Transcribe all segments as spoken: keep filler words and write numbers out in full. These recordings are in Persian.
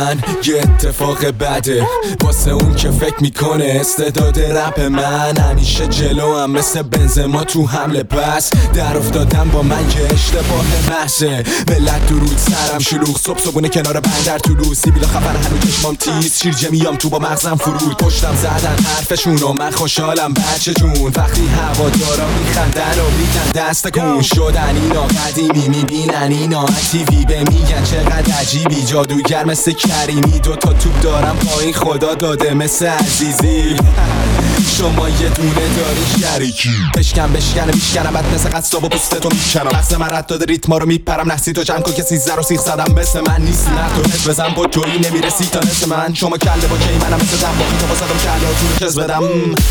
من یه اتفاق بده واسه اون که فکر میکنه استعداد رپ من همیشه جلو هم مثل بنزما تو حمله. بس در افتادم با من که اشتباه محضه. ملت درود سرم شلوغ صبح صبحونه کنار بندر طلوع سیبیل خبر هنو چشمام تیز شیرجه میام تو با مغزم فرود پشتم زدن حرفشون و من خوشحالم بچه جون وقتی هوادارا میخندن و میگن دست کن شدن اینا قدیمی میبینن اینا تیوی به میگن چقدر عجیبی جادوگر مثل کریمی دوتا توپ دارم پایین خدا داده مثل عزیزی شما یه دونه داری شریکی بشکن بشکن میشکنم بعد مثل قصاب و پوستتو میکنم لحظ من رد داده ریتما رو میپرم نحسی تو جمع کن که سیزده رو سیخ زدم مثل من نیستی نه تو نت بزن با توی نمیرسی تا نصف من شما کله با کی منم مثل دنباقی تا بازدم کله هاتون رو کز بدم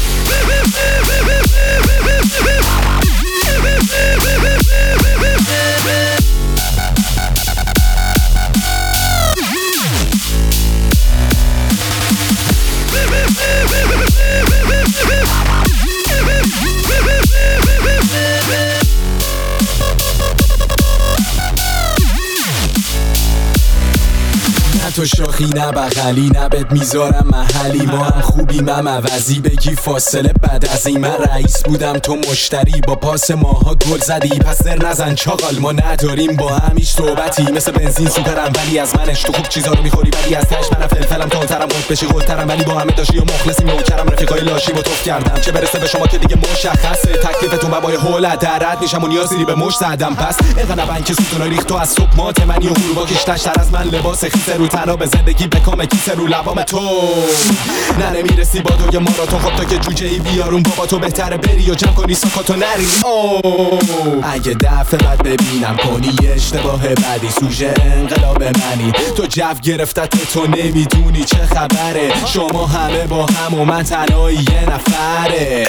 تو شاخی نه بغلی نه بد میذارم محلی ما هم خوبیم هم عوضی بگی فاصله بعد از این من رئیس بودم تو مشتری با پاس ماها گل زدی پس در نزن چاقال ما نداریم با هم هیچ صحبتی مثل بنزین سوپرم ولی از منش تو خوب چیزا رو میخوری ولی از تش منم فلفلم تندترم خود بشی خودترم ولی با همه داشتی و مخلصی نوکرم رفیقای لاشی با توف کردم چه برسه به شما که دیگه مشخصه تکلیفتون بابای هول درد میشم و نیازی به مش زدم پس اینقدر نبن که سوتونای ریخت تو از صبح مات منی و غروبا کشتشتر از من لباس خیسه رو تنها به زندگی بکام کیسه رو لبام تو نه نمیرسی با دوی ماراتون خب تا که جوجه ای بیارون بابا تو بهتره بری و جمع کنی ساکاتو نری اوه اگه دفعه بعد ببینم کنی اشتباه بدی سوژه انقلاب منی تو جو گرفتت تو نمیدونی چه خبره شما همه با هم و من تنهایی یه نفره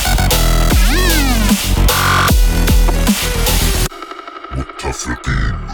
متفقين